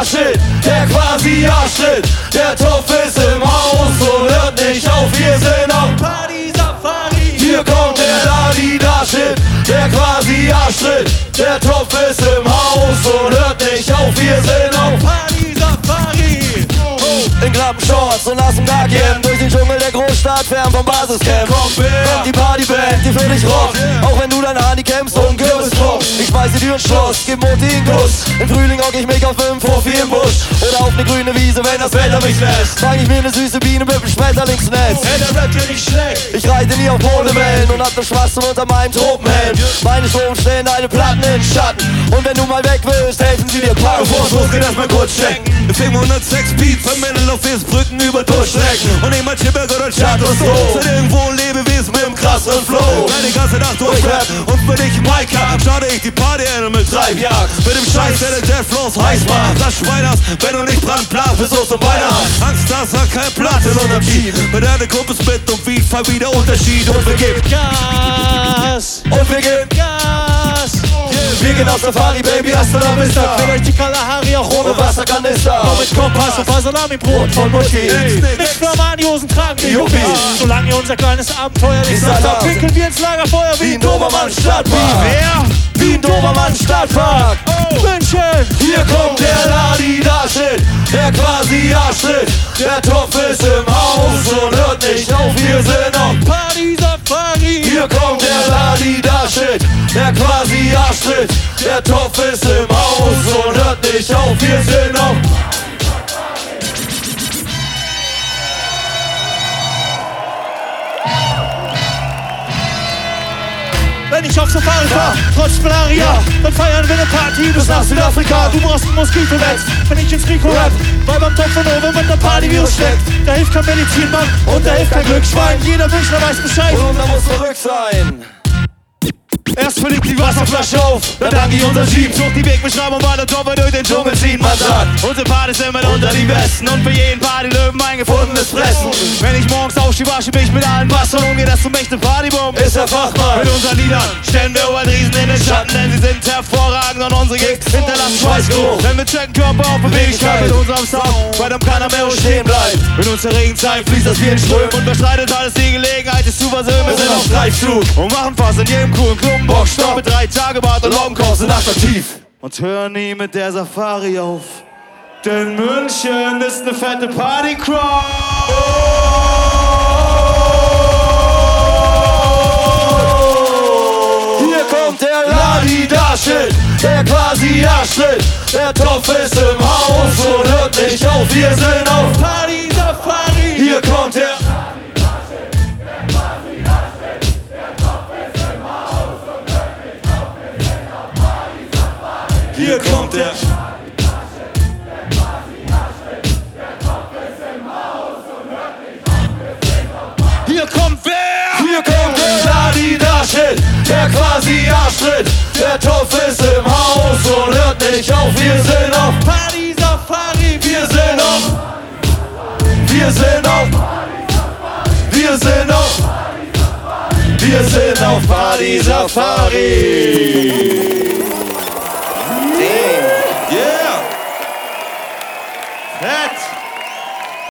Shit, der quasi Arschtritt. Der Topf ist im Haus und hört nicht auf, wir sind auf Party Safari. Hier kommt der La-Di-Da-Shit, der quasi Arschtritt. Der Topf ist im Haus und hört nicht auf, wir sind auf Party Safari. In Klappen Shorts und nassem Gagien durch den Dschungel der Großstadt, fern vom Basiscamp. Kommt die Partyband, die für dich rockt, auch wenn du deine Hani kämpfst und Kürbis droppt. Ich schmeiß die Tür ins Schloss, gib Mutti einen Kuss. Im Frühling hock ich mich auf 5 vor 4 im Busch oder auf ne grüne Wiese, wenn das Wetter mich lässt. Fang ich mir ne süße Biene mit dem Schmetterlingsnetz. Hey, der rappt hier nicht schlecht. Ich reite nie auf Pole-Wellen und hab ne Schwarzen unter meinem Tropenhelm. Meine Strom stellen deine Platten in Schatten und wenn du mal weg willst, helfen sie dir packen. Bevor's losgeht, erstmal kurz checken. 506 Beats, vermitteln auf Brücken über Durchstrecken und immer Chipberg oder Chateau so. Sind irgendwo ein Lebewesen mit einem krassen Flow. Wenn die ganze Nacht durchrap und für dich Mike hab, starte ich die Party mit Treibjagd. Mit dem Scheiß, der den Deathflows heiß macht. Das Schweiners, wenn du nicht dran planst, für Soße und Weihnachten. Angst, das hat kein Platz in unserem Team. Mit einer Gruppe Spit und wie fall wieder Unterschied. Und wir geben Gas. Und wir geben Gas. Wir gehen auf Safari, Baby, hasta la vista. Quält euch die Kalahari auch ohne Wasserkanister. Komm mit Kompass und Salami-Brot von Mutti. Nicht nur Armani-Hosen tragen die Yuppies. Solange ihr unser kleines Abenteuer nicht satt habt, pinkeln wir ins Lagerfeuer wie ein Dobermann-Stadtpark. Wie ein Dobermann-Stadtpark. München! Hier kommt der La-Di-Da-Shit, der quasi Arschtritt. Der Topf ist im Haus und hört nicht auf, wir sind auf Party Safari. Hier kommt der La-Di-Da-Shit, der quasi Arschtritt. Der Topf ist im Haus und hört nicht auf, wir sind auf Wenn ich auf Safari fahr, trotz Malaria, dann feiern wir ne Party bis nach Südafrika. Du brauchst ein Moskitonetz, wenn ich ins Mikro rap, weil beim Topf von oben mit der Partyvirus steckt. Da hilft kein Medizinmann und da hilft kein Glücksschwein. Jeder Münchner weiß Bescheid und da muss verrückt sein. Erst verlegt die Wasserflasche auf, dann danke ich unser Jeep. Sucht die Wegbeschreibung, weil der Topf durch den Dschungel zieht. Man sagt, unsere Partys sind mit unter die Besten und für jeden Partylöwen ein gefundenes Fressen. Wenn ich morgens aufstehe, wasche mich mit allen Wasser und geht das zum echten Partybomb. Ist der Fachmann. Mit unseren Liedern stellen wir Oberriesen in den Schatten, denn sie sind hervorragend und unsere Gigs hinterlassen Schweißgeruch. Wenn wir checken Körper auf Beweglichkeit mit unserem Sound, bei dem keiner mehr stehen bleibt. In unserer Regenzeit fließt das wie ein Ström und bestreitet alles die Gelegenheit, es zu versöhnen. Wir sind auf Streifzug und machen fast in jedem coolen Klumpen Bockstopp mit 3 Tage Bart und Longcourse sind attraktiv. Und hör nie mit der Safari auf, denn München ist ne fette Party-Crowd. Hier kommt der La-Di-Da-Shit, der quasi Arschtritt. Der Topf ist im Haus und hört nicht auf, wir sind auf Party Safari. Hier kommt der Hier kommt der Hier kommt wer? Hier kommt der La-Di-Da-Shit, der quasi Arschtritt. Der Topf ist im Haus und hört nicht auf, wir sind auf Party Safari. Wir sind auf Wir sind auf Wir sind auf Wir sind auf Party Safari. Yeah! Fett!